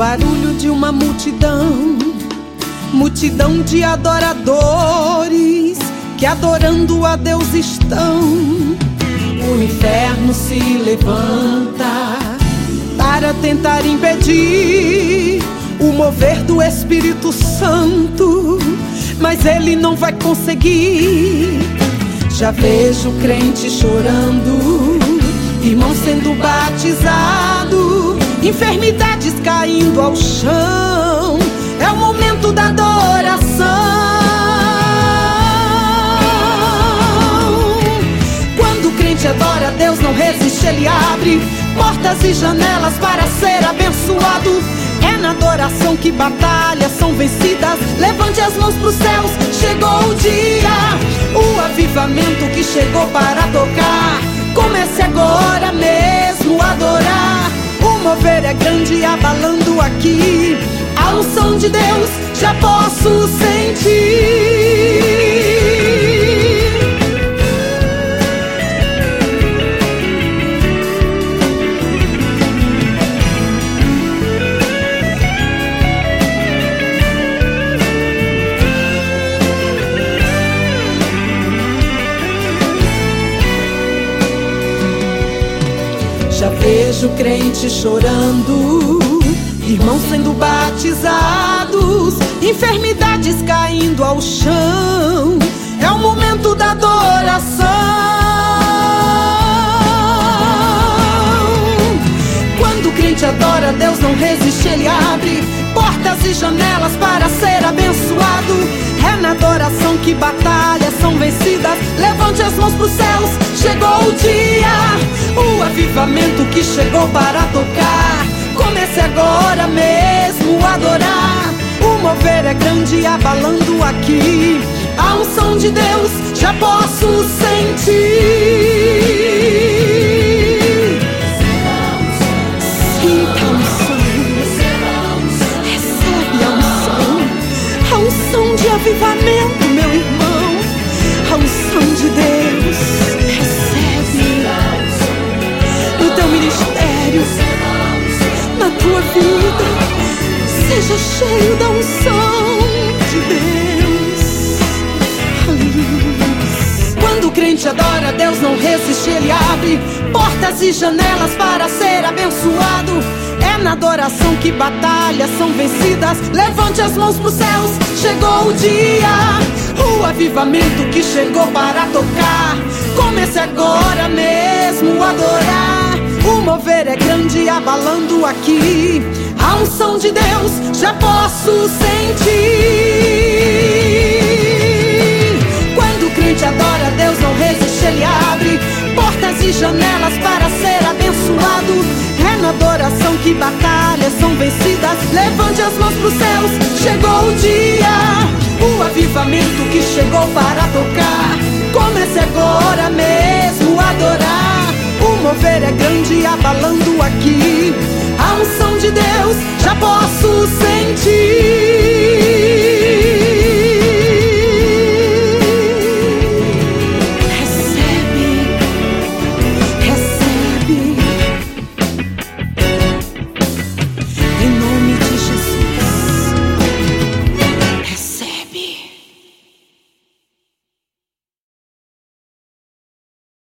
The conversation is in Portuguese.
barulho de uma multidão, multidão de adoradores que adorando a Deus estão. O inferno se levanta para tentar impedir o mover do Espírito Santo, mas ele não vai conseguir. Já vejo crente chorando, irmãos sendo batizados, enfermidades caindo ao chão. É o momento da adoração. Quando o crente adora a Deus, não resiste, ele abre portas e janelas para ser abençoado. É na adoração que batalhas são vencidas. Levante as mãos pros céus, chegou o dia, o avivamento que chegou para tocar. Comece agora mesmo a adorar. O mover é grande, abalando aqui. A unção de Deus já posso sentir. Já vejo crente chorando, irmãos sendo batizados, enfermidades caindo ao chão. É o momento da adoração. Quando o crente adora a Deus, não resiste, ele abre portas e janelas para ser abençoado. É na adoração que batalhas são vencidas. Levante as mãos pros céus, chegou o dia, o avivamento que chegou para tocar. Comece agora mesmo a adorar. O mover é grande, abalando aqui. A unção de Deus já posso sentir. Sinta a unção, recebe a unção de avivamento, meu irmão. A unção de Deus, recebe no teu ministério, na tua vida. Seja cheio da unção de Deus. Aleluia. Quando o crente adora a Deus, não resiste, ele abre portas e janelas para ser abençoado. É na adoração que batalhas são vencidas. Levante as mãos pros céus, chegou o dia, o avivamento que chegou para tocar. Comece agora mesmo a adorar. O mover é grande, abalando aqui. A unção de Deus já posso sentir. Quando o crente adora a Deus, não resiste, ele abre portas e janelas para ser abençoado. É na adoração que batalhas são vencidas. Levante as mãos pros céus, chegou o dia, o avivamento que chegou para tocar. Comece agora mesmo a adorar. O mover é grande, abalando aqui. A unção